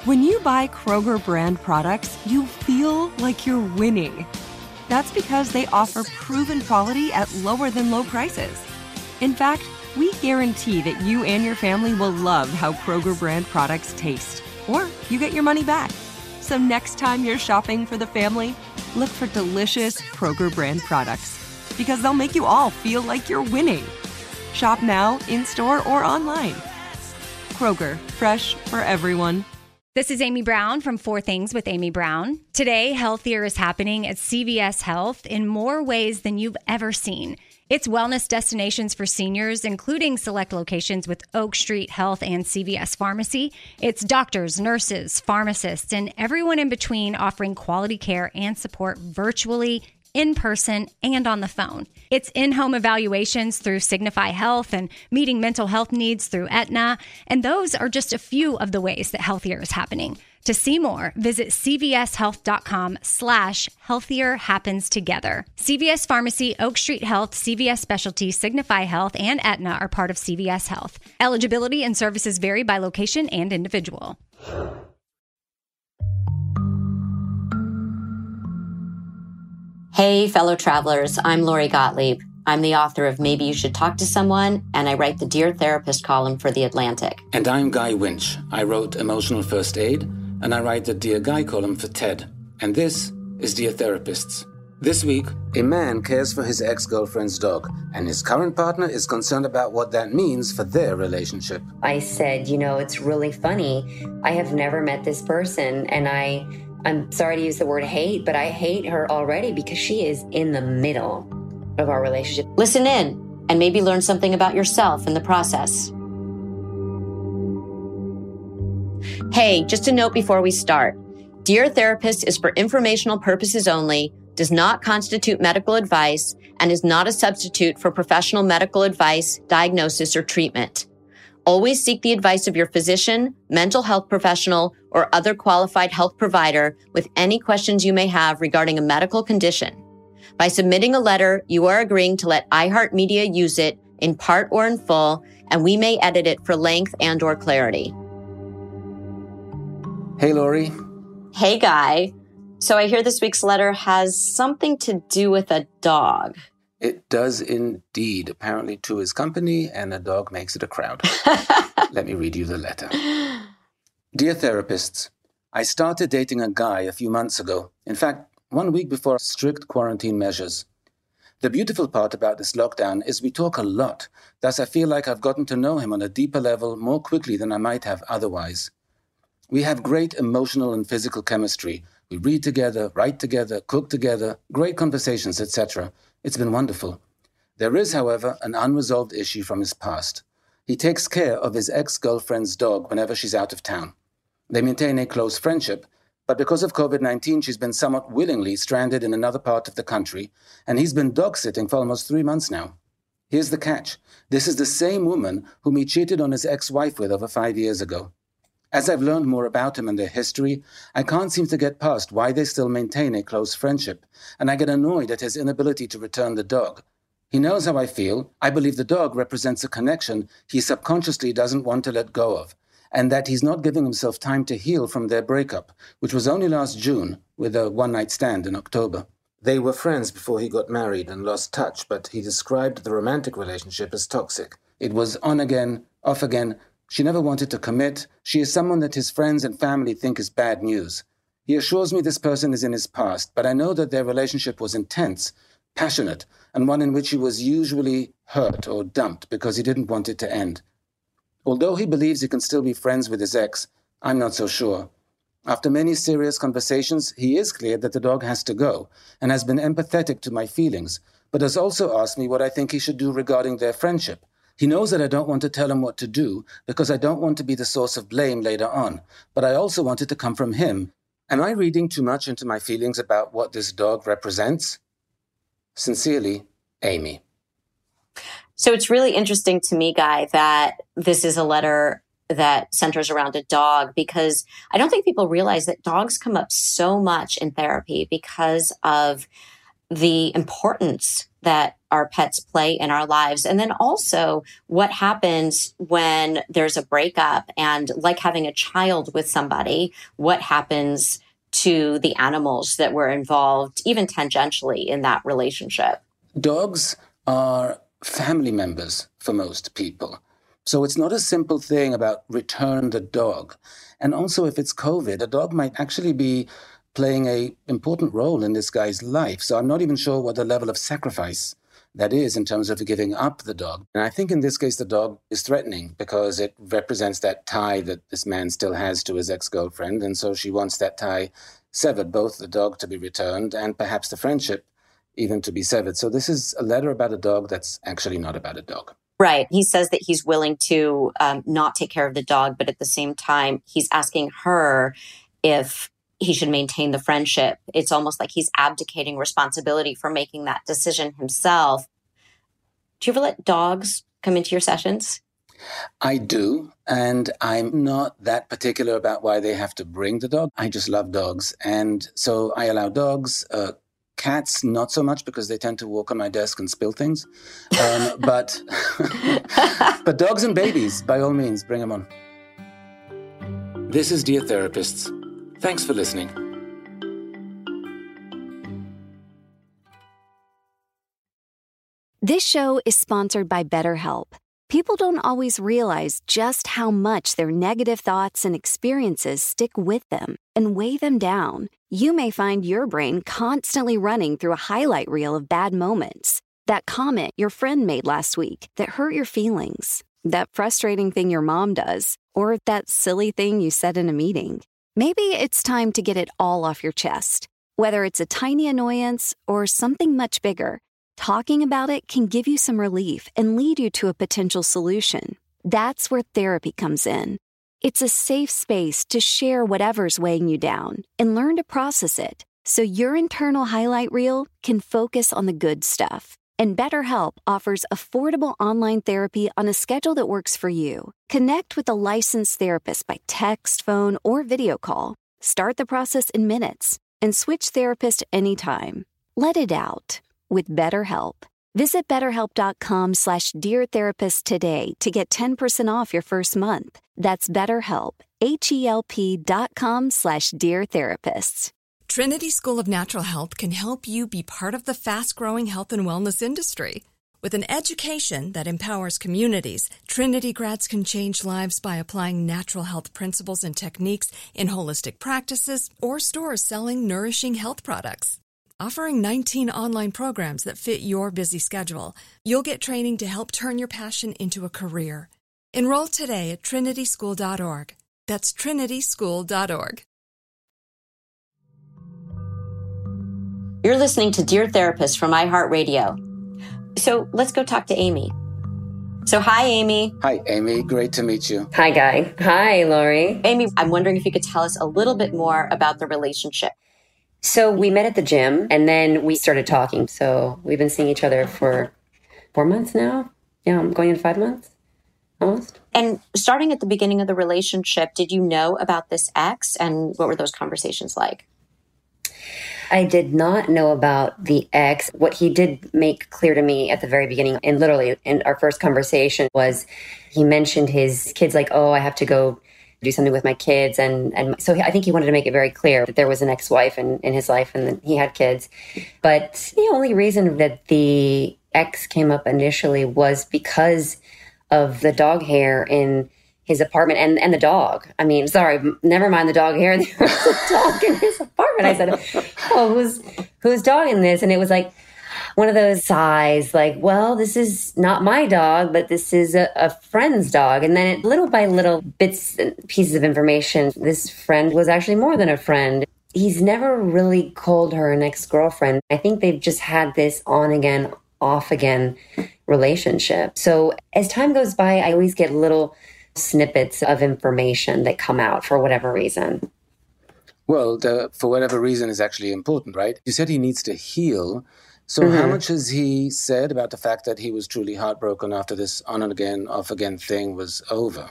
When you buy Kroger brand products, you feel like you're winning. That's because they offer proven quality at lower than low prices. In fact, we guarantee that you and your family will love how Kroger brand products taste, or you get your money back. So next time you're shopping for the family, look for delicious Kroger brand products, because they'll make you all feel like you're winning. Shop now, in-store, or online. Kroger, fresh for everyone. This is Amy Brown from 4 Things with Amy Brown. Today, healthier is happening at CVS Health in more ways than you've ever seen. It's wellness destinations for seniors, including select locations with Oak Street Health and CVS Pharmacy. It's doctors, nurses, pharmacists, and everyone in between offering quality care and support virtually, in person, and on the phone. It's in-home evaluations through Signify Health and meeting mental health needs through Aetna. And those are just a few of the ways that healthier is happening. To see more, visit cvshealth.com/healthier happens together. CVS Pharmacy, Oak Street Health, CVS Specialty, Signify Health, and Aetna are part of CVS Health. Eligibility and services vary by location and individual. Hey, fellow travelers, I'm Lori Gottlieb. I'm the author of Maybe You Should Talk to Someone, and I write the Dear Therapist column for The Atlantic. And I'm Guy Winch. I wrote Emotional First Aid, and I write the Dear Guy column for TED. And this is Dear Therapists. This week, a man cares for his ex-girlfriend's dog, and his current partner is concerned about what that means for their relationship. I said, it's really funny. I have never met this person, and I'm sorry to use the word hate, but I hate her already because she is in the middle of our relationship. Listen in and maybe learn something about yourself in the process. Hey, just a note before we start. Dear Therapist is for informational purposes only, does not constitute medical advice, and is not a substitute for professional medical advice, diagnosis, or treatment. Always seek the advice of your physician, mental health professional, or other qualified health provider with any questions you may have regarding a medical condition. By submitting a letter, you are agreeing to let iHeartMedia use it in part or in full, and we may edit it for length and/or clarity. Hey, Lori. Hey, Guy. So I hear this week's letter has something to do with a dog. It does indeed. Apparently two is company, and a dog makes it a crowd. Let me read you the letter. Dear Therapists, I started dating a guy a few months ago. In fact, 1 week before strict quarantine measures. The beautiful part about this lockdown is we talk a lot. Thus, I feel like I've gotten to know him on a deeper level more quickly than I might have otherwise. We have great emotional and physical chemistry. We read together, write together, cook together, great conversations, etc. It's been wonderful. There is, however, an unresolved issue from his past. He takes care of his ex-girlfriend's dog whenever she's out of town. They maintain a close friendship, but because of COVID-19, she's been somewhat willingly stranded in another part of the country, and he's been dog-sitting for almost 3 months now. Here's the catch. This is the same woman whom he cheated on his ex-wife with over 5 years ago. As I've learned more about him and their history, I can't seem to get past why they still maintain a close friendship, and I get annoyed at his inability to return the dog. He knows how I feel. I believe the dog represents a connection he subconsciously doesn't want to let go of, and that he's not giving himself time to heal from their breakup, which was only last June, with a one-night stand in October. They were friends before he got married and lost touch, but he described the romantic relationship as toxic. It was on again, off again. She never wanted to commit. She is someone that his friends and family think is bad news. He assures me this person is in his past, but I know that their relationship was intense, passionate, and one in which he was usually hurt or dumped because he didn't want it to end. Although he believes he can still be friends with his ex, I'm not so sure. After many serious conversations, he is clear that the dog has to go and has been empathetic to my feelings, but has also asked me what I think he should do regarding their friendship. He knows that I don't want to tell him what to do because I don't want to be the source of blame later on, but I also want it to come from him. Am I reading too much into my feelings about what this dog represents? Sincerely, Amy. So it's really interesting to me, Guy, that this is a letter that centers around a dog, because I don't think people realize that dogs come up so much in therapy because of the importance that our pets play in our lives. And then also what happens when there's a breakup, and like having a child with somebody, what happens to the animals that were involved, even tangentially, in that relationship. Dogs are family members for most people. So it's not a simple thing about return the dog. And also, if it's COVID, a dog might actually be playing an important role in this guy's life. So I'm not even sure what the level of sacrifice that is in terms of giving up the dog. And I think in this case, the dog is threatening because it represents that tie that this man still has to his ex-girlfriend. And so she wants that tie severed, both the dog to be returned and perhaps the friendship even to be severed. So this is a letter about a dog that's actually not about a dog. Right. He says that he's willing to not take care of the dog, but at the same time, he's asking her if he should maintain the friendship. It's almost like he's abdicating responsibility for making that decision himself. Do you ever let dogs come into your sessions? I do, and I'm not that particular about why they have to bring the dog. I just love dogs, and so I allow dogs. Cats, not so much, because they tend to walk on my desk and spill things. But but dogs and babies, by all means, bring them on. This is Dear Therapists. Thanks for listening. This show is sponsored by BetterHelp. People don't always realize just how much their negative thoughts and experiences stick with them and weigh them down. You may find your brain constantly running through a highlight reel of bad moments. That comment your friend made last week that hurt your feelings. That frustrating thing your mom does. Or that silly thing you said in a meeting. Maybe it's time to get it all off your chest. Whether it's a tiny annoyance or something much bigger, talking about it can give you some relief and lead you to a potential solution. That's where therapy comes in. It's a safe space to share whatever's weighing you down and learn to process it so your internal highlight reel can focus on the good stuff. And BetterHelp offers affordable online therapy on a schedule that works for you. Connect with a licensed therapist by text, phone, or video call. Start the process in minutes and switch therapist anytime. Let it out with BetterHelp. Visit BetterHelp.com/DearTherapist today to get 10% off your first month. That's BetterHelp, HELP.com/DearTherapists. Trinity School of Natural Health can help you be part of the fast-growing health and wellness industry. With an education that empowers communities, Trinity grads can change lives by applying natural health principles and techniques in holistic practices or stores selling nourishing health products. Offering 19 online programs that fit your busy schedule, you'll get training to help turn your passion into a career. Enroll today at trinityschool.org. That's trinityschool.org. You're listening to Dear Therapist from iHeartRadio. So let's go talk to Amy. So hi, Amy. Hi, Amy. Great to meet you. Hi, Guy. Hi, Lori. Amy, I'm wondering if you could tell us a little bit more about the relationship. So we met at the gym and then we started talking. So we've been seeing each other for 4 months now. Yeah, I'm going in 5 months, almost. And starting at the beginning of the relationship, did you know about this ex, and what were those conversations like? I did not know about the ex. What he did make clear to me at the very beginning, and literally in our first conversation, was he mentioned his kids, like, oh, I have to go do something with my kids. And so I think he wanted to make it very clear that there was an ex-wife in his life and that he had kids. But the only reason that the ex came up initially was because of the dog hair in his apartment and the dog. I mean, sorry, never mind the dog hair. There was a dog in his apartment. I said, oh, who's dogging this? And it was like one of those sighs, like, well, this is not my dog, but this is a friend's dog. And then little by little bits and pieces of information, this friend was actually more than a friend. He's never really called her an ex-girlfriend. I think they've just had this on again, off again relationship. So as time goes by, I always get little snippets of information that come out for whatever reason. Well, for whatever reason is actually important, right? You said he needs to heal. So how much has he said about the fact that he was truly heartbroken after this on and again, off again thing was over?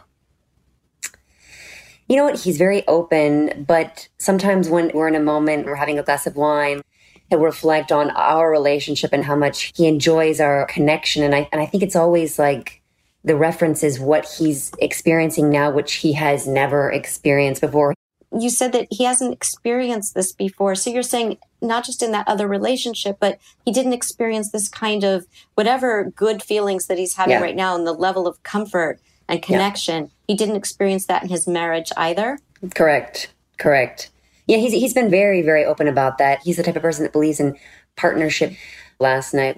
You know what? He's very open, but sometimes when we're in a moment, we're having a glass of wine, reflect on our relationship and how much he enjoys our connection. And I think it's always like the reference is what he's experiencing now, which he has never experienced before. You said that he hasn't experienced this before. So you're saying not just in that other relationship, but he didn't experience this kind of whatever good feelings that he's having right now and the level of comfort and connection. He didn't experience that in his marriage either. Correct. Yeah, he's been very, very open about that. He's the type of person that believes in partnership. Last night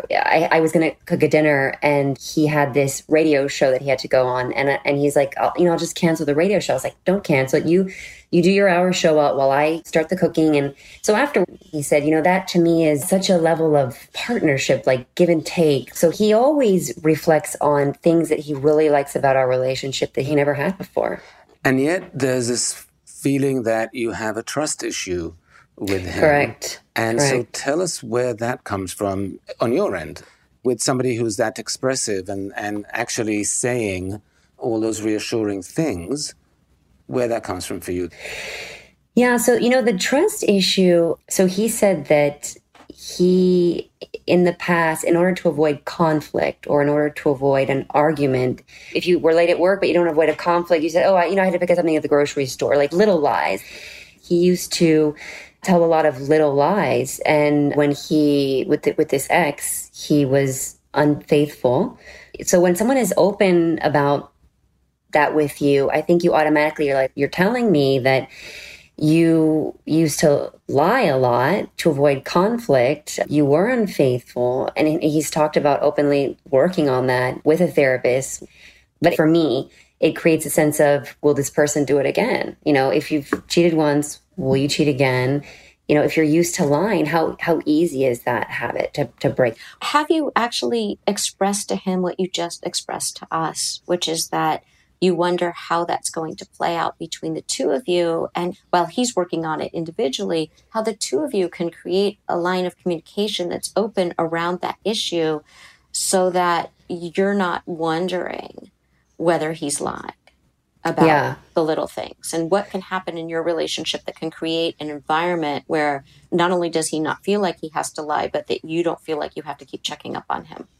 I was going to cook a dinner and he had this radio show that he had to go on. And he's like, I'll just cancel the radio show. I was like, don't cancel it. You do your hour show out while I start the cooking. And so after he said, that to me is such a level of partnership, like give and take. So he always reflects on things that he really likes about our relationship that he never had before. And yet there's this feeling that you have a trust issue with him. Correct. And so tell us where that comes from on your end with somebody who's that expressive and actually saying all those reassuring things, where that comes from for you. Yeah. So, the trust issue. So he said that he, in the past, in order to avoid conflict or in order to avoid an argument, if you were late at work, but you don't avoid a conflict, you said, I had to pick up something at the grocery store, like little lies. He used to tell a lot of little lies. And when he, with this ex, he was unfaithful. So when someone is open about that with you, I think you automatically, you're telling me that you used to lie a lot to avoid conflict. You were unfaithful. And he's talked about openly working on that with a therapist. But for me, it creates a sense of, will this person do it again? If you've cheated once, will you cheat again? If you're used to lying, how easy is that habit to break? Have you actually expressed to him what you just expressed to us, which is that you wonder how that's going to play out between the two of you? And while he's working on it individually, how the two of you can create a line of communication that's open around that issue so that you're not wondering whether he's lying about the little things, and what can happen in your relationship that can create an environment where not only does he not feel like he has to lie, but that you don't feel like you have to keep checking up on him.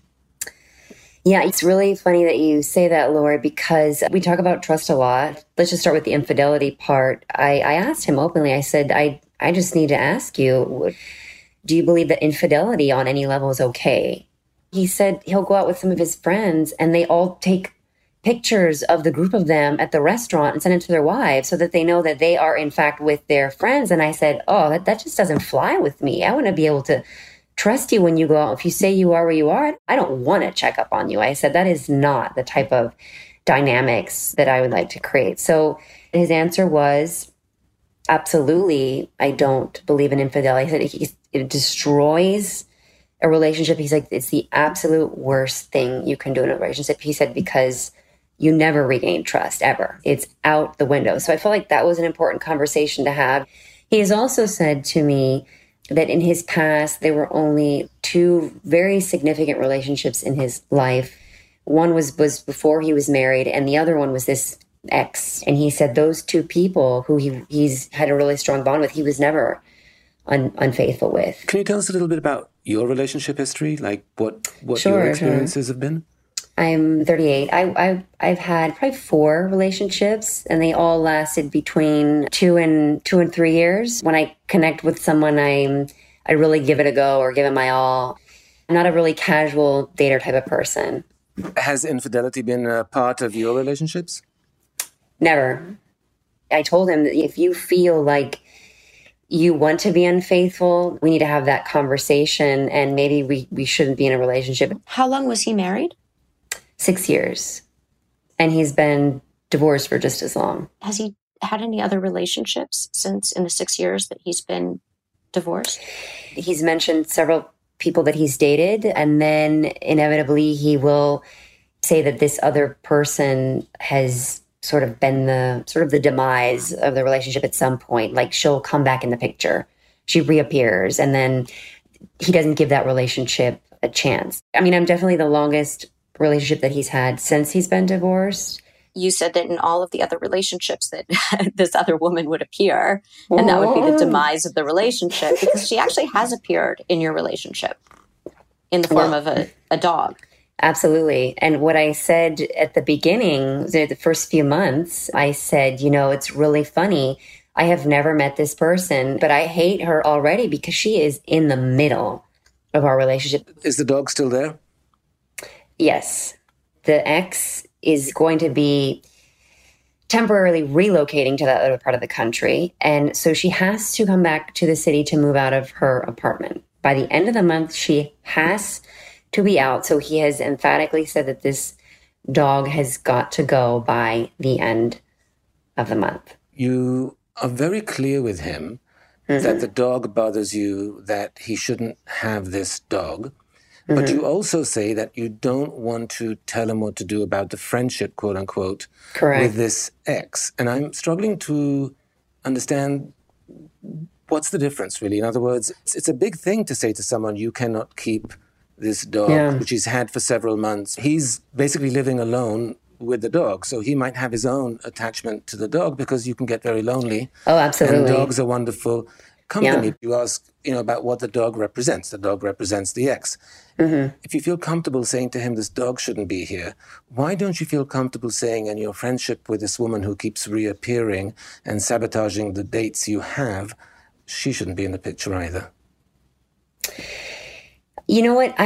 Yeah, it's really funny that you say that, Lori, because we talk about trust a lot. Let's just start with the infidelity part. I asked him openly, I said, I just need to ask you, do you believe that infidelity on any level is okay? He said he'll go out with some of his friends and they all take pictures of the group of them at the restaurant and send it to their wives so that they know that they are in fact with their friends. And I said, that just doesn't fly with me. I want to be able to trust you when you go out. If you say you are where you are, I don't want to check up on you. I said, that is not the type of dynamics that I would like to create. So his answer was, absolutely, I don't believe in infidelity. He said it destroys a relationship. He's like, it's the absolute worst thing you can do in a relationship. He said, because you never regain trust ever. It's out the window. So I felt like that was an important conversation to have. He has also said to me that in his past, there were only two very significant relationships in his life. One was before he was married, and the other one was this ex. And he said those two people who he's had a really strong bond with, he was never unfaithful with. Can you tell us a little bit about your relationship history? Like what your experiences have been? I'm 38. I've had probably 4 relationships, and they all lasted between 2 and 3 years. When I connect with someone, I really give it a go or give it my all. I'm not a really casual dater type of person. Has infidelity been a part of your relationships? Never. I told him that if you feel like you want to be unfaithful, we need to have that conversation, and maybe we shouldn't be in a relationship. How long was he married? 6 years. And he's been divorced for just as long. Has he had any other relationships since in the 6 years that he's been divorced? He's mentioned several people that he's dated, and then inevitably he will say that this other person has sort of been the demise of the relationship at some point. Like she'll come back in the picture. She reappears, and then he doesn't give that relationship a chance. I mean, I'm definitely the longest relationship that he's had since he's been divorced. you said that in all of the other relationships that this other woman would appear, and that would be the demise of the relationship, because she actually has appeared in your relationship in the form of a dog. Absolutely. And what I said at the beginning, the first few months, I said, it's really funny. I have never met this person, but I hate her already because she is in the middle of our relationship. Is the dog still there? Yes. The ex is going to be temporarily relocating to that other part of the country. And so she has to come back to the city to move out of her apartment. By the end of the month, she has to be out. So he has emphatically said that this dog has got to go by the end of the month. You are very clear with him that the dog bothers you, that he shouldn't have this dog. But you also say that you don't want to tell him what to do about the friendship, quote unquote, Correct. with this ex. And I'm struggling to understand what's the difference, really. In other words, it's a big thing to say to someone, you cannot keep this dog, which he's had for several months. He's basically living alone with the dog. So he might have his own attachment to the dog because you can get very lonely. Oh, absolutely. And dogs are wonderful company. Yeah. You ask, about what the dog represents. The dog represents the ex. If you feel comfortable saying to him, this dog shouldn't be here, why don't you feel comfortable saying in your friendship with this woman who keeps reappearing and sabotaging the dates you have, she shouldn't be in the picture either? You know what?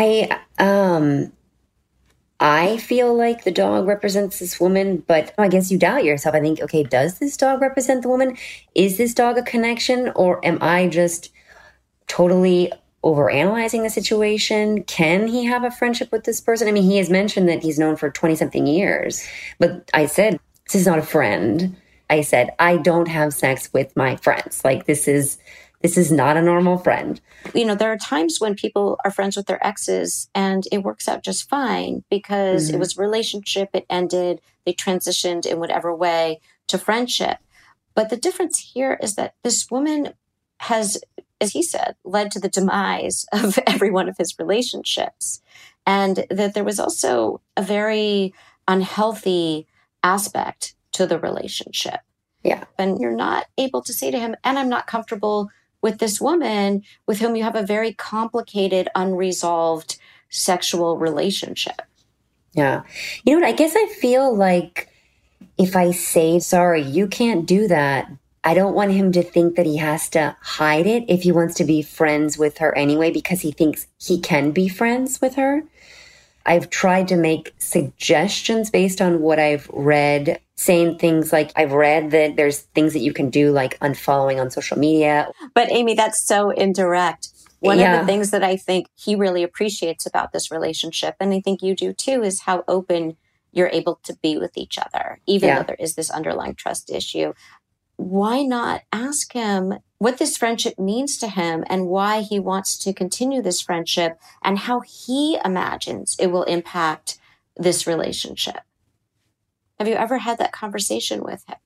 I feel like the dog represents this woman, but I guess you doubt yourself. I think, okay, does this dog represent the woman? Is this dog a connection? Or am I just totally overanalyzing the situation? Can he have a friendship with this person? I mean, he has mentioned that he's known for 20-something years. But I said, this is not a friend. I said, I don't have sex with my friends. Like, this is not a normal friend. There are times when people are friends with their exes and it works out just fine because it was a relationship, it ended, they transitioned in whatever way to friendship. But the difference here is that this woman has, as he said, led to the demise of every one of his relationships. And that there was also a very unhealthy aspect to the relationship. Yeah. And you're not able to say to him, and I'm not comfortable with this woman with whom you have a very complicated, unresolved sexual relationship. Yeah. You know what? I guess I feel like if I say, sorry, you can't do that, I don't want him to think that he has to hide it if he wants to be friends with her anyway, because he thinks he can be friends with her. I've tried to make suggestions based on what I've read, saying things like, I've read that there's things that you can do, like unfollowing on social media. But Amy, that's so indirect. One of the things that I think he really appreciates about this relationship, and I think you do too, is how open you're able to be with each other, even though there is this underlying trust issue. Why not ask him what this friendship means to him and why he wants to continue this friendship and how he imagines it will impact this relationship? Have you ever had that conversation with him?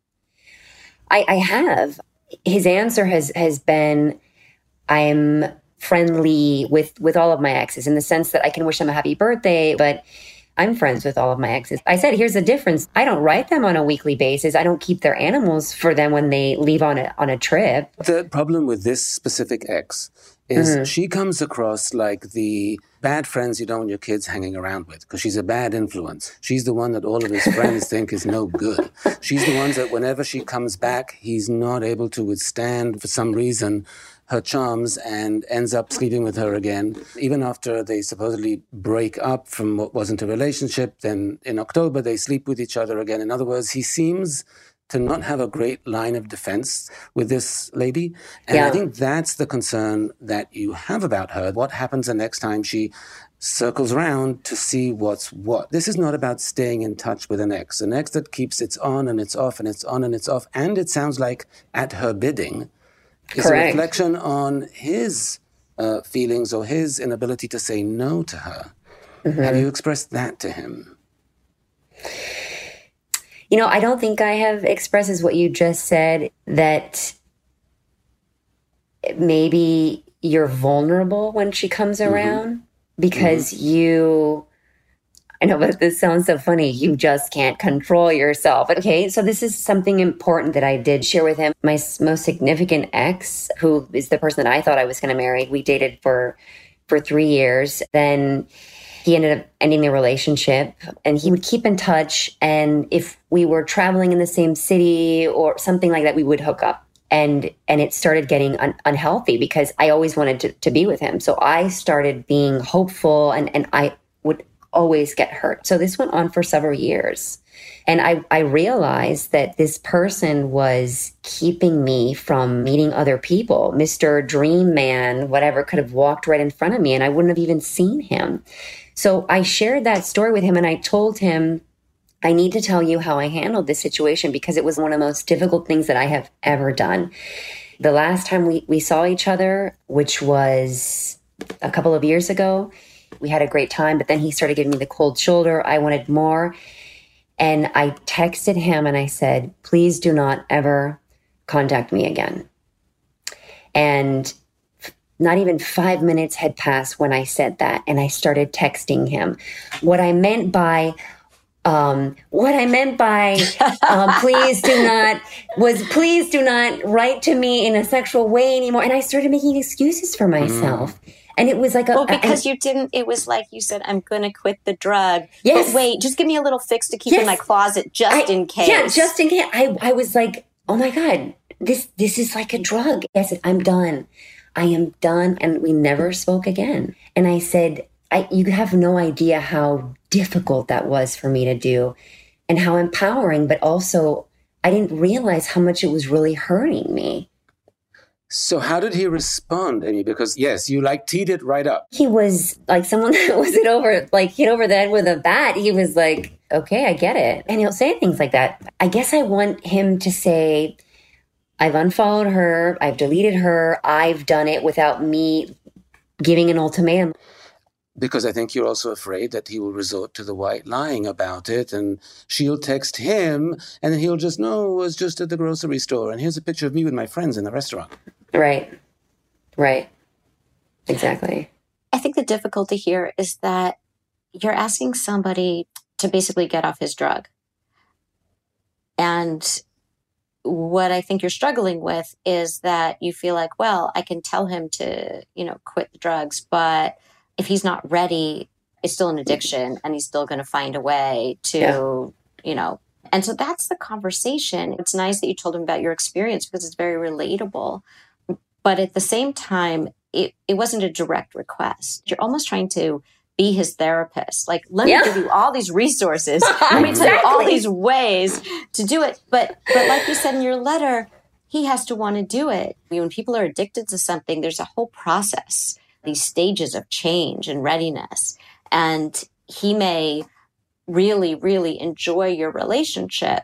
I have. His answer has been, I'm friendly with all of my exes in the sense that I can wish them a happy birthday, but I'm friends with all of my exes. I said, here's the difference. I don't write them on a weekly basis. I don't keep their animals for them when they leave on a trip. The problem with this specific ex is she comes across like the bad friends you don't want your kids hanging around with because she's a bad influence. She's the one that all of his friends think is no good. She's the one that whenever she comes back, he's not able to withstand for some reason her charms and ends up sleeping with her again. Even after they supposedly break up from what wasn't a relationship, then in October they sleep with each other again. In other words, he seems to not have a great line of defense with this lady. And I think that's the concern that you have about her. What happens the next time she circles around to see what's what? This is not about staying in touch with an ex that keeps it's on and it's off and it's on and it's off. And it sounds like at her bidding, is a reflection on his feelings or his inability to say no to her. Have you expressed that to him? I don't think I have expressed as what you just said, that maybe you're vulnerable when she comes around because I know, but this sounds so funny. You just can't control yourself. Okay, so this is something important that I did share with him. My most significant ex, who is the person that I thought I was going to marry, we dated for 3 years. Then he ended up ending the relationship, and he would keep in touch. And if we were traveling in the same city or something like that, we would hook up. And it started getting unhealthy because I always wanted to be with him. So I started being hopeful, and I would always get hurt. So this went on for several years. And I realized that this person was keeping me from meeting other people. Mr. Dream Man, whatever, could have walked right in front of me and I wouldn't have even seen him. So I shared that story with him and I told him, I need to tell you how I handled this situation because it was one of the most difficult things that I have ever done. The last time we saw each other, which was a couple of years ago, we had a great time, but then he started giving me the cold shoulder. I wanted more. And I texted him and I said, please do not ever contact me again. And not even 5 minutes had passed when I said that. And I started texting him. What I meant by please do not write to me in a sexual way anymore. And I started making excuses for myself. And it was like because it was like you said, I'm going to quit the drug. Yes. But wait, just give me a little fix to keep in my closet in case. Yeah, just in case. I was like, oh my God, this is like a drug. I said, I'm done. I am done. And we never spoke again. And I said, you have no idea how difficult that was for me to do and how empowering, but also I didn't realize how much it was really hurting me. So how did he respond, Amy? Because yes, you teed it right up. He was like someone that was hit over the head with a bat. He was like, okay, I get it. And he'll say things like that. I guess I want him to say, I've unfollowed her. I've deleted her. I've done it without me giving an ultimatum. Because I think you're also afraid that he will resort to the white lying about it and she'll text him and then he'll just, no, it was just at the grocery store and here's a picture of me with my friends in the restaurant. Right. Exactly. I think the difficulty here is that you're asking somebody to basically get off his drug. And what I think you're struggling with is that you feel like, well, I can tell him to, quit the drugs, but if he's not ready, it's still an addiction and he's still going to find a way to, And so that's the conversation. It's nice that you told him about your experience because it's very relatable. But at the same time, it wasn't a direct request. You're almost trying to be his therapist. Like, let me give you all these resources. Let me tell you all these ways to do it. But like you said in your letter, he has to want to do it. When people are addicted to something, there's a whole process, these stages of change and readiness. And he may really, really enjoy your relationship,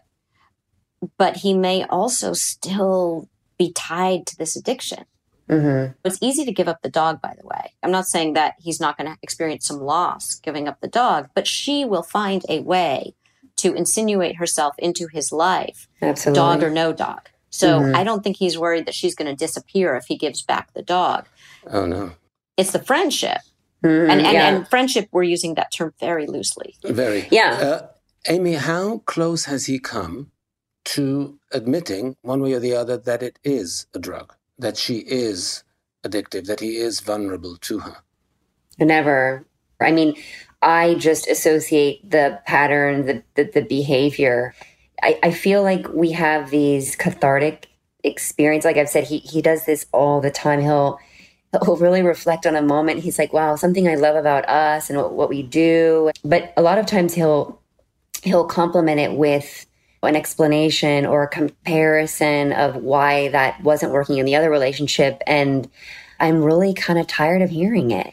but he may also still be tied to this addiction. Mm-hmm. It's easy to give up the dog, by the way. I'm not saying that he's not going to experience some loss giving up the dog, but she will find a way to insinuate herself into his life, Absolutely. Dog or no dog. So I don't think he's worried that she's going to disappear if he gives back the dog. Oh, no. It's the friendship. And friendship, we're using that term very loosely. Very. Yeah. Amy, how close has he come to admitting one way or the other that it is a drug, that she is addictive, that he is vulnerable to her? Never. I mean, I just associate the pattern, the behavior. I feel like we have these cathartic experience. Like I've said, he does this all the time. He'll really reflect on a moment. He's like, wow, something I love about us and what we do. But a lot of times he'll complement it with an explanation or a comparison of why that wasn't working in the other relationship. And I'm really kind of tired of hearing it.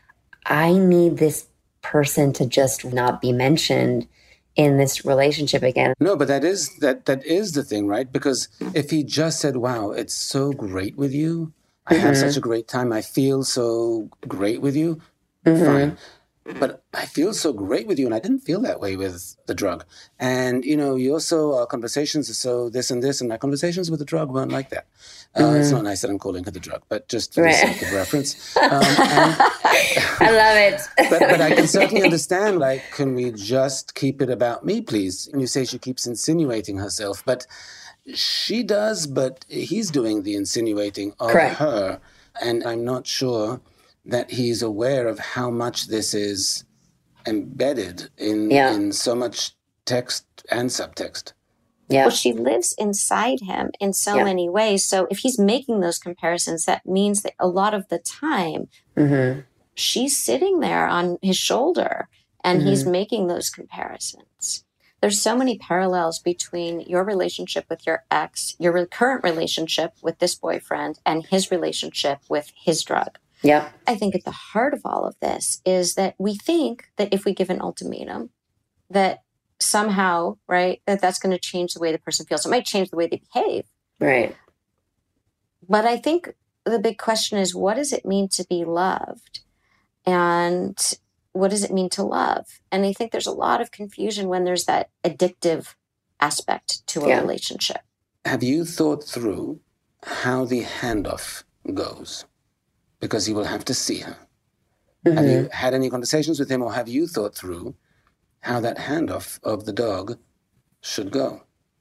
I need this person to just not be mentioned in this relationship again. No, but that is the thing, right? Because if he just said, wow, it's so great with you, I have such a great time, I feel so great with you, fine. but I feel so great with you. And I didn't feel that way with the drug. And, you also, our conversations are so this and this, and my conversations with the drug weren't like that. It's not nice that I'm calling her the drug, but just for the sake of reference. I love it. but I can certainly understand, can we just keep it about me, please? And you say she keeps insinuating herself, but she does, but he's doing the insinuating of her. And I'm not sure that he's aware of how much this is embedded in so much text and subtext. Yeah. Well, she lives inside him in so many ways. So if he's making those comparisons, that means that a lot of the time she's sitting there on his shoulder and he's making those comparisons. There's so many parallels between your relationship with your ex, your current relationship with this boyfriend, and his relationship with his drug. Yeah. I think at the heart of all of this is that we think that if we give an ultimatum, that somehow, right, that's going to change the way the person feels. It might change the way they behave. Right. But I think the big question is, what does it mean to be loved? And what does it mean to love? And I think there's a lot of confusion when there's that addictive aspect to a relationship. Have you thought through how the handoff goes? Because he will have to see her. Have you had any conversations with him, or have you thought through how that handoff of the dog should go?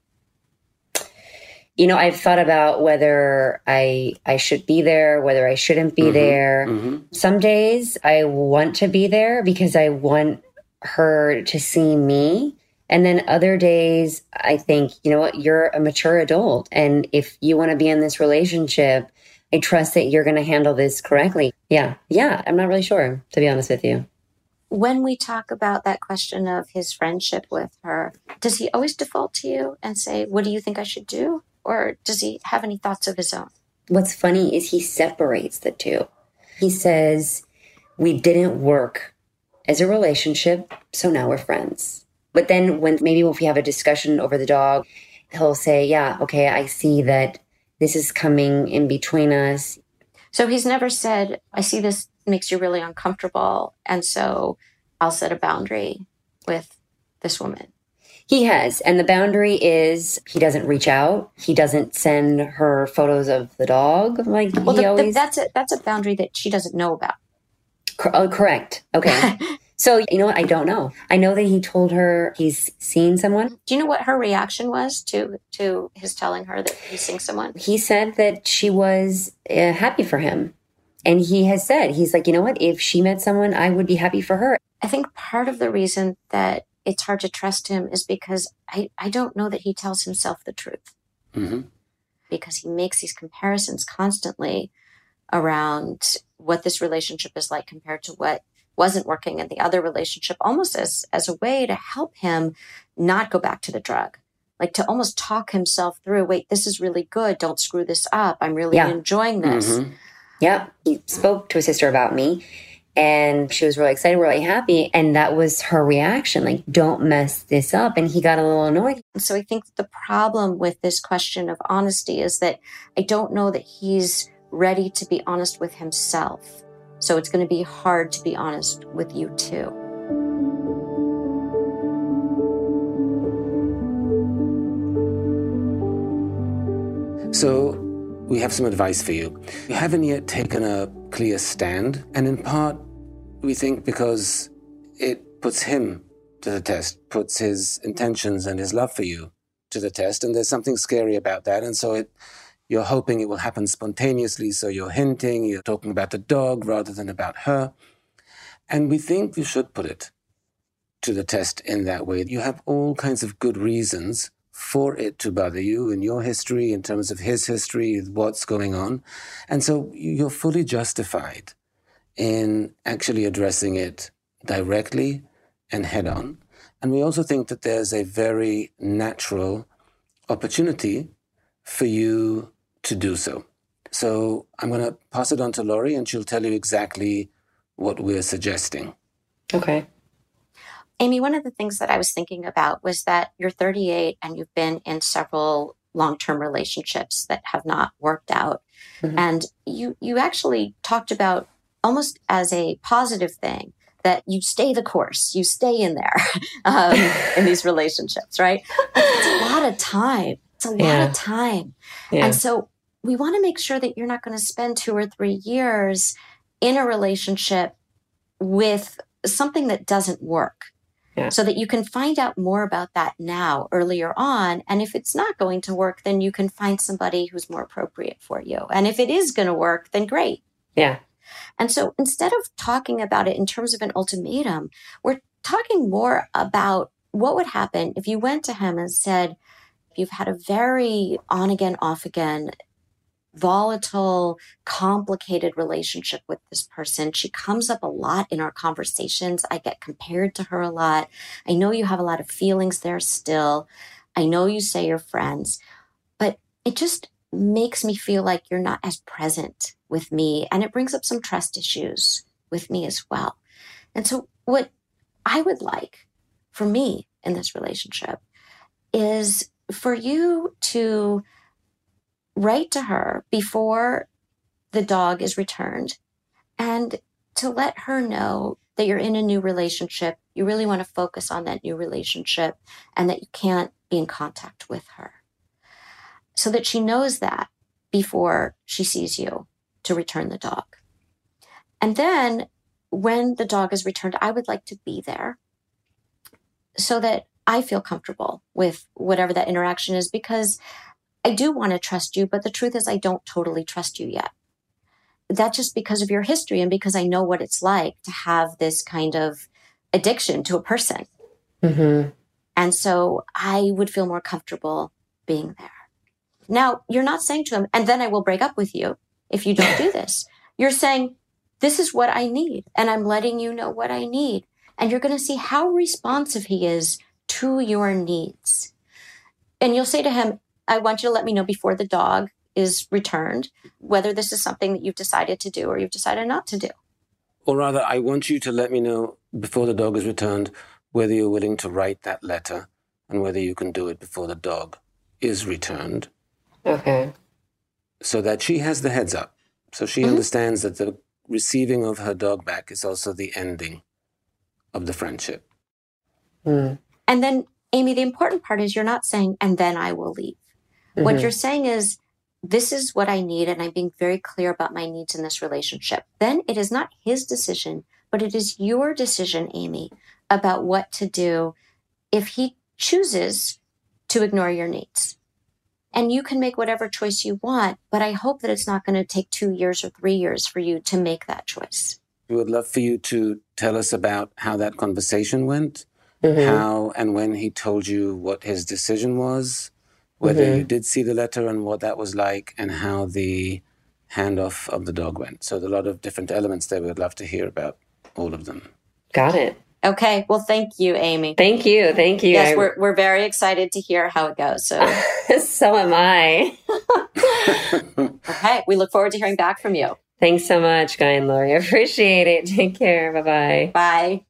I've thought about whether I should be there, whether I shouldn't be there. Some days I want to be there because I want her to see me. And then other days I think, you know what, you're a mature adult. And if you want to be in this relationship, I trust that you're going to handle this correctly. Yeah. I'm not really sure, to be honest with you. When we talk about that question of his friendship with her, does he always default to you and say, what do you think I should do? Or does he have any thoughts of his own? What's funny is he separates the two. He says, we didn't work as a relationship, so now we're friends. But then if we have a discussion over the dog, he'll say, yeah, okay, I see that this is coming in between us. So he's never said, I see this makes you really uncomfortable, and so I'll set a boundary with this woman. He has. And the boundary is he doesn't reach out. He doesn't send her photos of the dog. That's a boundary that she doesn't know about. Correct. Okay. So, you know what? I don't know. I know that he told her he's seen someone. Do you know what her reaction was to his telling her that he's seeing someone? He said that she was happy for him. And he has said, he's like, you know what? If she met someone, I would be happy for her. I think part of the reason that it's hard to trust him is because I don't know that he tells himself the truth. Because he makes these comparisons constantly around what this relationship is like compared to what wasn't working in the other relationship, almost as a way to help him not go back to the drug. Like to almost talk himself through, wait, this is really good. Don't screw this up. I'm really enjoying this. Yep. He spoke to his sister about me and she was really excited, really happy. And that was her reaction. Like, don't mess this up. And he got a little annoyed. So I think the problem with this question of honesty is that I don't know that he's ready to be honest with himself. So it's going to be hard to be honest with you too. So we have some advice for you. You haven't yet taken a clear stand, and in part, we think because it puts him to the test, puts his intentions and his love for you to the test, and there's something scary about that, and so you're hoping it will happen spontaneously, so you're hinting, you're talking about the dog rather than about her, and we think you should put it to the test in that way. You have all kinds of good reasons for it to bother you in your history, in terms of his history, what's going on. And so you're fully justified in actually addressing it directly and head on. And we also think that there's a very natural opportunity for you to do so. So I'm going to pass it on to Laurie and she'll tell you exactly what we're suggesting. Okay. Amy, one of the things that I was thinking about was that you're 38 and you've been in several long-term relationships that have not worked out. And you actually talked about almost as a positive thing that you stay the course, you stay in there in these relationships, right? It's a lot of time. It's a lot of time. Yeah. And so we want to make sure that you're not going to spend 2 or 3 years in a relationship with something that doesn't work. Yeah. So that you can find out more about that now, earlier on. And if it's not going to work, then you can find somebody who's more appropriate for you. And if it is going to work, then great. Yeah. And so instead of talking about it in terms of an ultimatum, we're talking more about what would happen if you went to him and said, you've had a very on again, off again, volatile, complicated relationship with this person. She comes up a lot in our conversations. I get compared to her a lot. I know you have a lot of feelings there still. I know you say you're friends, but it just makes me feel like you're not as present with me. And it brings up some trust issues with me as well. And so what I would like for me in this relationship is for you to write to her before the dog is returned and to let her know that you're in a new relationship. You really want to focus on that new relationship and that you can't be in contact with her, so that she knows that before she sees you to return the dog. And then when the dog is returned, I would like to be there so that I feel comfortable with whatever that interaction is, because I do want to trust you, but the truth is I don't totally trust you yet. That's just because of your history and because I know what it's like to have this kind of addiction to a person. Mm-hmm. And so I would feel more comfortable being there. Now, you're not saying to him, and then I will break up with you if you don't do this. You're saying, this is what I need, and I'm letting you know what I need. And you're going to see how responsive he is to your needs. And you'll say to him, I want you to let me know before the dog is returned whether this is something that you've decided to do or you've decided not to do. Or rather, I want you to let me know before the dog is returned whether you're willing to write that letter and whether you can do it before the dog is returned. Okay. So that she has the heads up. So she understands that the receiving of her dog back is also the ending of the friendship. Mm. And then, Amy, the important part is you're not saying, and then I will leave. Mm-hmm. What you're saying is, this is what I need, and I'm being very clear about my needs in this relationship. Then it is not his decision, but it is your decision, Amy, about what to do if he chooses to ignore your needs. And you can make whatever choice you want, but I hope that it's not going to take 2 years or 3 years for you to make that choice. We would love for you to tell us about how that conversation went, how and when he told you what his decision was, whether you did see the letter and what that was like, and how the handoff of the dog went. So there are a lot of different elements there. We'd love to hear about all of them. Got it. Okay. Well, thank you, Amy. Thank you. Thank you. Yes, we're very excited to hear how it goes. So, so am I. Okay. We look forward to hearing back from you. Thanks so much, Guy and Lori. I appreciate it. Take care. Bye-bye. Bye.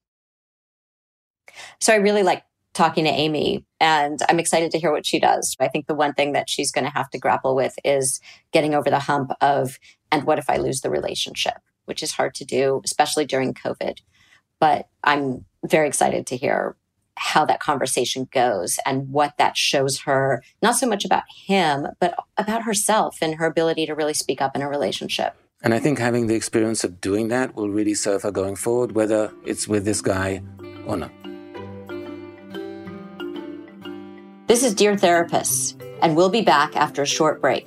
So I really like talking to Amy, and I'm excited to hear what she does. I think the one thing that she's going to have to grapple with is getting over the hump of, and what if I lose the relationship, which is hard to do, especially during COVID. But I'm very excited to hear how that conversation goes and what that shows her, not so much about him, but about herself and her ability to really speak up in a relationship. And I think having the experience of doing that will really serve her going forward, whether it's with this guy or not. This is Dear Therapists, and we'll be back after a short break.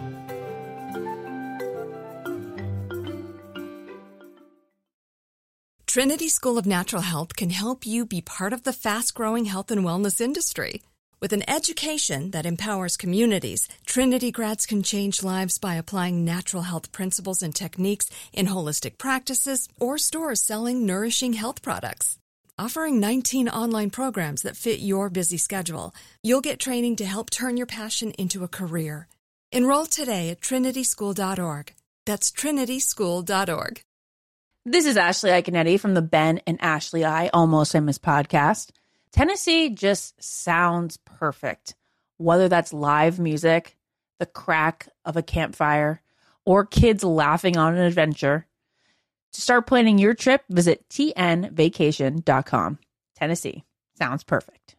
Trinity School of Natural Health can help you be part of the fast-growing health and wellness industry. With an education that empowers communities, Trinity grads can change lives by applying natural health principles and techniques in holistic practices or stores selling nourishing health products. Offering 19 online programs that fit your busy schedule, you'll get training to help turn your passion into a career. Enroll today at trinityschool.org. That's trinityschool.org. This is Ashley Iconetti from the Ben and Ashley I Almost Famous podcast. Tennessee just sounds perfect, whether that's live music, the crack of a campfire, or kids laughing on an adventure. To start planning your trip, visit tnvacation.com. Tennessee. Sounds perfect.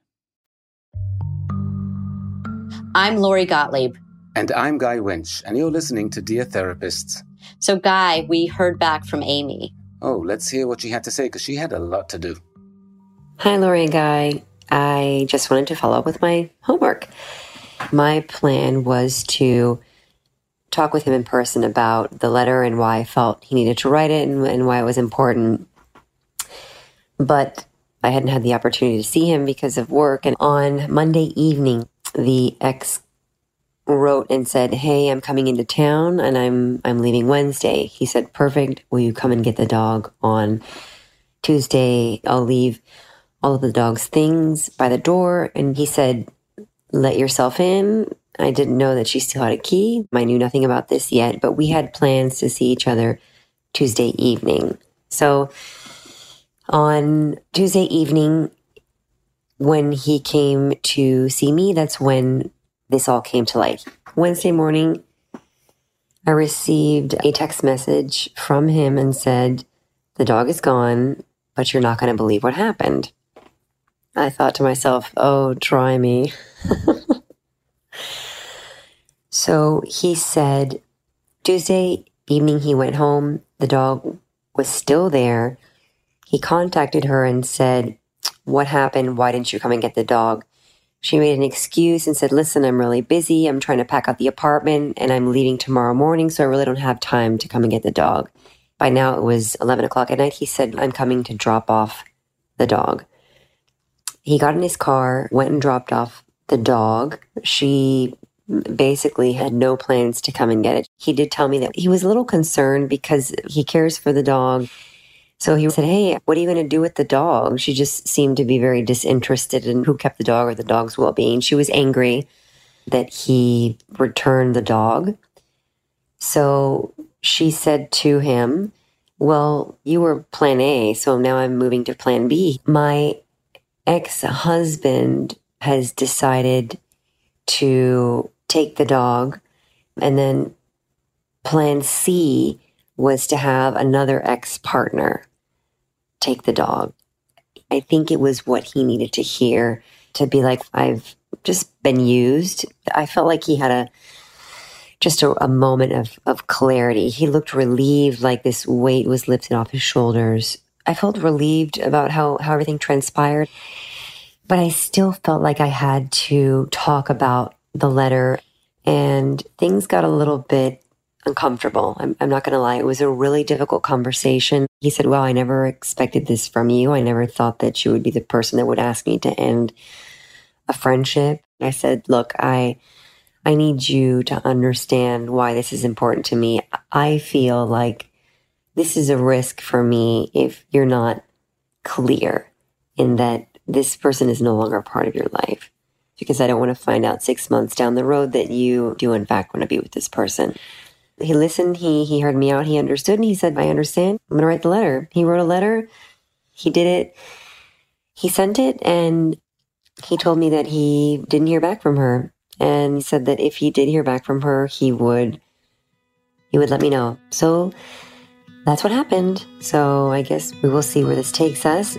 I'm Lori Gottlieb. And I'm Guy Winch, and you're listening to Dear Therapists. So, Guy, we heard back from Amy. Oh, let's hear what she had to say, because she had a lot to do. Hi, Lori and Guy. I just wanted to follow up with my homework. My plan was to talk with him in person about the letter and why I felt he needed to write it and why it was important. But I hadn't had the opportunity to see him because of work. And on Monday evening, the ex wrote and said, "Hey, I'm coming into town and I'm leaving Wednesday." He said, "Perfect. Will you come and get the dog on Tuesday? I'll leave all of the dog's things by the door." And he said, "Let yourself in." I didn't know that she still had a key. I knew nothing about this yet, but we had plans to see each other Tuesday evening. So on Tuesday evening, when he came to see me, that's when this all came to light. Wednesday morning, I received a text message from him and said, "The dog is gone, but you're not going to believe what happened." I thought to myself, oh, try me. So he said, Tuesday evening he went home. The dog was still there. He contacted her and said, "What happened? Why didn't you come and get the dog?" She made an excuse and said, "Listen, I'm really busy. I'm trying to pack out the apartment and I'm leaving tomorrow morning, so I really don't have time to come and get the dog." By now it was 11 o'clock at night. He said, "I'm coming to drop off the dog." He got in his car, went and dropped off the dog. She basically had no plans to come and get it. He did tell me that he was a little concerned because he cares for the dog. So he said, "Hey, what are you going to do with the dog?" She just seemed to be very disinterested in who kept the dog or the dog's well-being. She was angry that he returned the dog. So she said to him, "Well, you were plan A, so now I'm moving to plan B. My ex-husband has decided to take the dog, and then plan C was to have another ex-partner take the dog." I think it was what he needed to hear, to be like, I've just been used. I felt like he had a moment of clarity. He looked relieved, like this weight was lifted off his shoulders. I felt relieved about how everything transpired, but I still felt like I had to talk about the letter, and things got a little bit uncomfortable. I'm not going to lie. It was a really difficult conversation. He said, "Well, I never expected this from you. I never thought that you would be the person that would ask me to end a friendship." I said, "Look, I need you to understand why this is important to me. I feel like this is a risk for me if you're not clear in that this person is no longer a part of your life, because I don't want to find out 6 months down the road that you do in fact want to be with this person." He listened, he heard me out, he understood, and he said, "I understand. I'm going to write the letter." He wrote a letter. He did it. He sent it, and he told me that he didn't hear back from her. And he said that if he did hear back from her, he would let me know. So that's what happened. So I guess we will see where this takes us.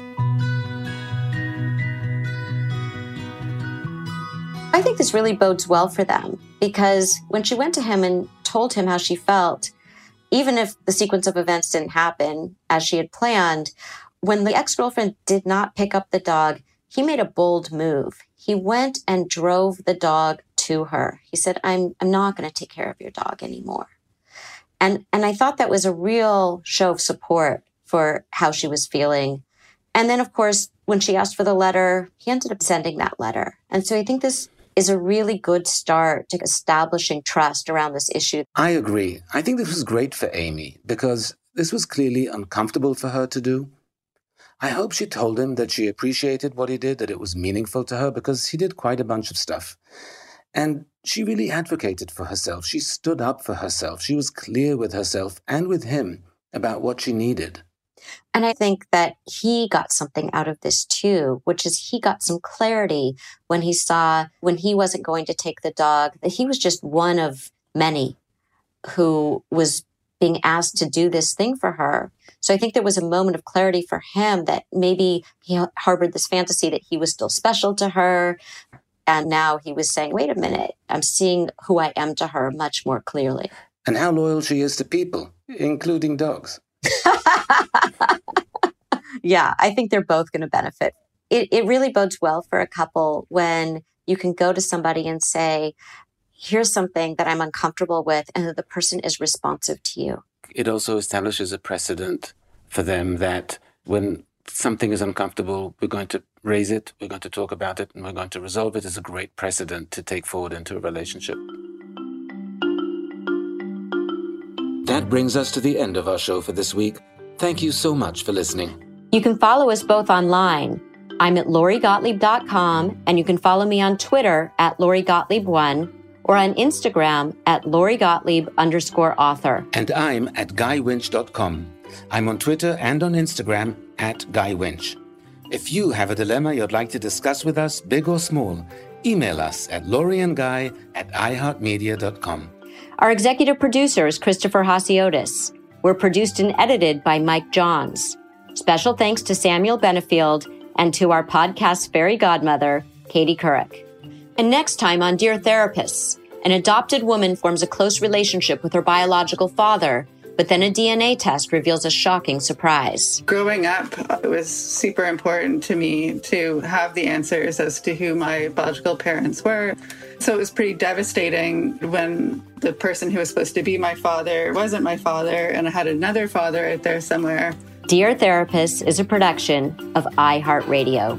I think this really bodes well for them, because when she went to him and told him how she felt, even if the sequence of events didn't happen as she had planned, when the ex-girlfriend did not pick up the dog, he made a bold move. He went and drove the dog to her. He said, I'm not going to take care of your dog anymore. And I thought that was a real show of support for how she was feeling. And then, of course, when she asked for the letter, he ended up sending that letter. And so I think this is a really good start to establishing trust around this issue. I agree. I think this was great for Amy because this was clearly uncomfortable for her to do. I hope she told him that she appreciated what he did, that it was meaningful to her, because he did quite a bunch of stuff. And she really advocated for herself. She stood up for herself. She was clear with herself and with him about what she needed. And I think that he got something out of this too, which is he got some clarity when he saw, when he wasn't going to take the dog, that he was just one of many who was being asked to do this thing for her. So I think there was a moment of clarity for him that maybe he harbored this fantasy that he was still special to her. And now he was saying, wait a minute, I'm seeing who I am to her much more clearly. And how loyal she is to people, including dogs. Yeah, I think they're both going to benefit. It really bodes well for a couple when you can go to somebody and say, here's something that I'm uncomfortable with, and that the person is responsive to you. It also establishes a precedent for them that when something is uncomfortable, we're going to raise it, we're going to talk about it, and we're going to resolve it. As a great precedent to take forward into a relationship. That brings us to the end of our show for this week. Thank you so much for listening. You can follow us both online. I'm at LoriGottlieb.com, and you can follow me on Twitter at LoriGottlieb1 or on Instagram at LoriGottlieb_author. And I'm at GuyWinch.com. I'm on Twitter and on Instagram at GuyWinch. If you have a dilemma you'd like to discuss with us, big or small, email us at LoriandGuy@iHeartMedia.com. Our executive producer is Christopher Hasiotis. We're produced and edited by Mike Johns. Special thanks to Samuel Benefield and to our podcast fairy godmother, Katie Couric. And next time on Dear Therapists, an adopted woman forms a close relationship with her biological father, but then a DNA test reveals a shocking surprise. Growing up, it was super important to me to have the answers as to who my biological parents were. So it was pretty devastating when the person who was supposed to be my father wasn't my father, and I had another father out there somewhere. Dear Therapists is a production of iHeartRadio.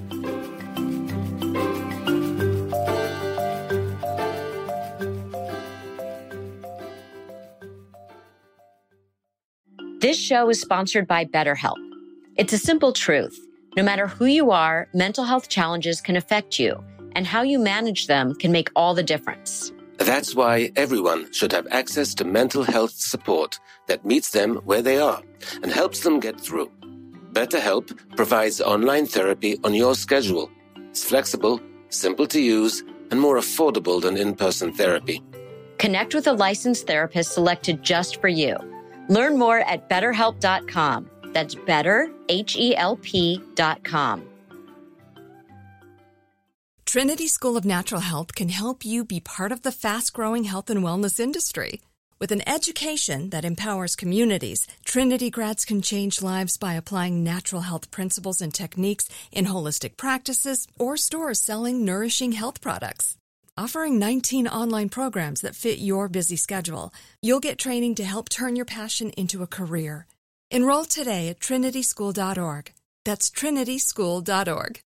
This show is sponsored by BetterHelp. It's a simple truth. No matter who you are, mental health challenges can affect you, and how you manage them can make all the difference. That's why everyone should have access to mental health support that meets them where they are and helps them get through. BetterHelp provides online therapy on your schedule. It's flexible, simple to use, and more affordable than in-person therapy. Connect with a licensed therapist selected just for you. Learn more at BetterHelp.com. That's BetterHelp.com. Trinity School of Natural Health can help you be part of the fast-growing health and wellness industry. With an education that empowers communities, Trinity grads can change lives by applying natural health principles and techniques in holistic practices or stores selling nourishing health products. Offering 19 online programs that fit your busy schedule, you'll get training to help turn your passion into a career. Enroll today at trinityschool.org. That's trinityschool.org.